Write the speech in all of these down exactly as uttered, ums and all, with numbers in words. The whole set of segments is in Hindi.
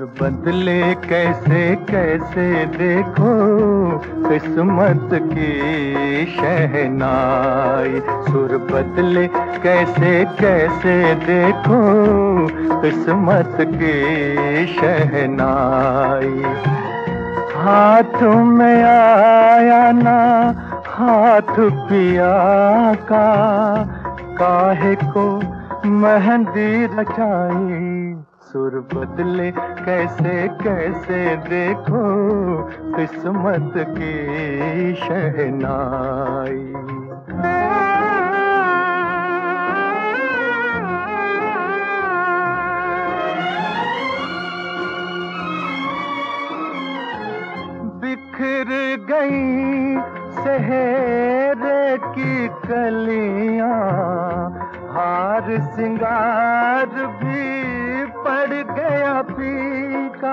बदले कैसे कैसे देखो किस्मत की शहनाई। सुर बदले कैसे कैसे देखो किस्मत की शहनाई। हाथ में आया ना हाथ पिया का, काहे को मेहंदी रचाई। सुर बदले कैसे कैसे देखो किस्मत की शहनाई। बिखर गई शहर की कलियां, हार सिंगार भी पड़ गया फीका।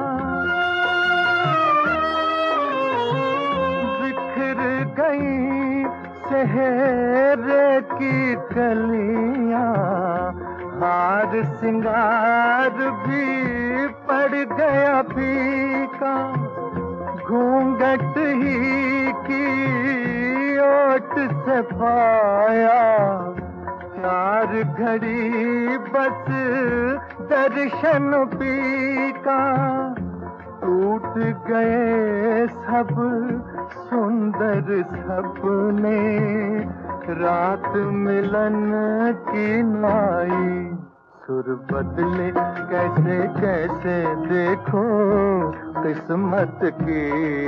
बिखर गई शहर की कलियां, हार सिंगार भी पड़ गया फीका। घूंघट ही की ओट से पाया, चार घड़ी बस दर्शन पीका। टूट गए सब सुंदर सपने, रात मिलन की नाई। सुर बदले कैसे कैसे देखो किस्मत की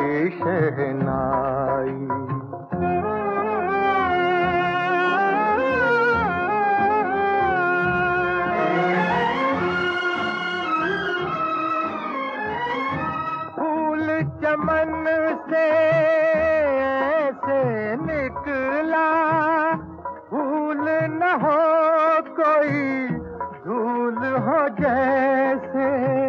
शहनाई। फूल चमन से ऐसे निकला, फूल न हो कोई धूल हो जैसे।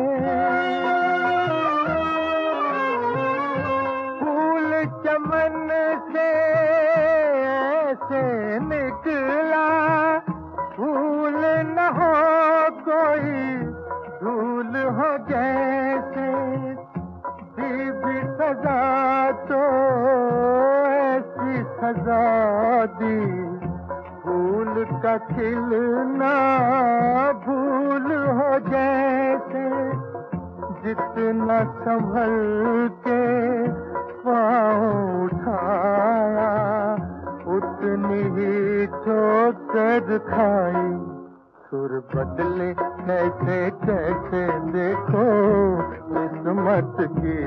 फूल चमन से ऐसे निकला, फूल न हो कोई धूल हो जैसे। दी भी सजा तो ऐसी सजा दी, फूल का खिलना भूल हो जैसे। जितना संभल के पाँव उठाया, उतनी ही ठोकर खाई। सुर बदले कैसे कैसे देखो किस्मत की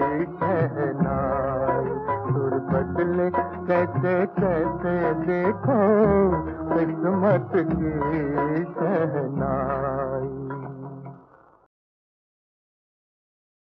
शहनाई। सुर बदले कैसे कैसे देखो किस्मत की शहनाई।